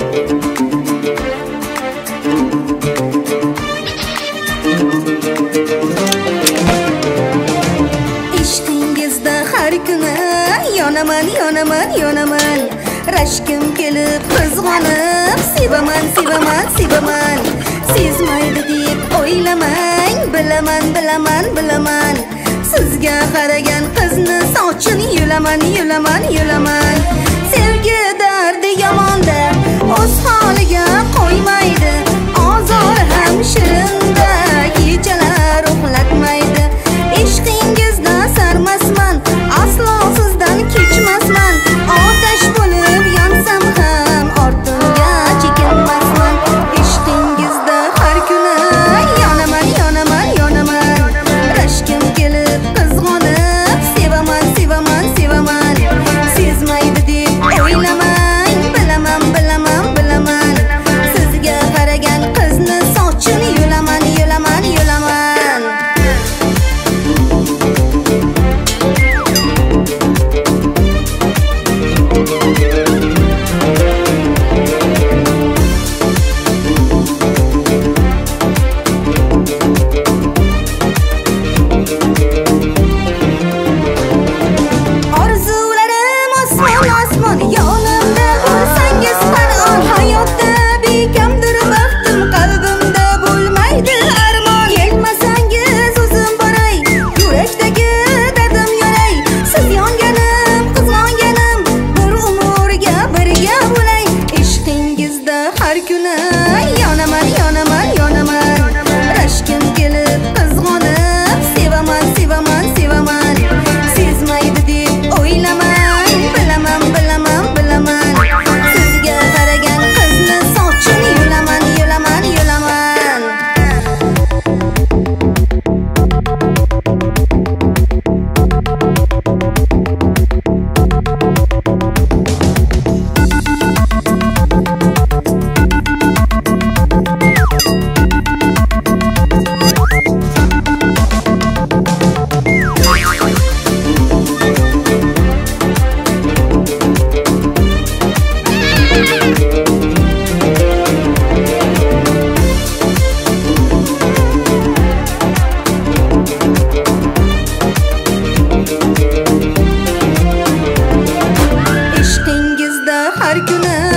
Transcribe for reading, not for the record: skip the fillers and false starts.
ishqingizda har kuni yonaman yonaman yonaman rashkim kelib qizg'onib sevaman sevaman sevaman sezmaydi deb o'ylamang bilaman bilaman bilaman sizga qaragan qizni sochini yulaman yulaman yulaman sevgi dardi yomonda o'z holiga qo'ymaydi ozor ham shirinda kechalar uxlatmaydi ishqingizda sarmasman aslo sizdan kechmasman otash bo'lib yonsam ham ortimga chekinmasman ishqingizda har kuni yonaman yonaman yonaman rashkim kelib qizg'onib sevaman sevaman sevaman sezmaydi deb o'ylamang bilaman bilaman bilaman sizga qaragan qizni sochini yulaman yulaman yulaman orzularim osmon osmon yonimda bo'lsangiz Qur'on hayotda bekamdir baxtim qalbimda bo'lmaydi armon kelmasangiz o'zim boray yurakdagi dardim yoray siz yonganim qizg'onganim bir umrga birga bo'lay ishqingizda har kuni yonaman yonaman yonaman rashkim kelib qizg'onib sevaman sevaman sevaman sezmaydi deb o'ylamang bilaman bilaman bilaman sizga qaragan qizni sochini yulaman yulaman yulaman ishqingizda har kuni